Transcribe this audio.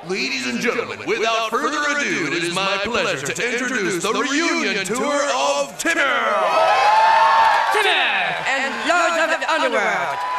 Ladies and gentlemen, without further ado, it is my pleasure to introduce the reunion tour of Timur! Timur and Lords of the Underworld.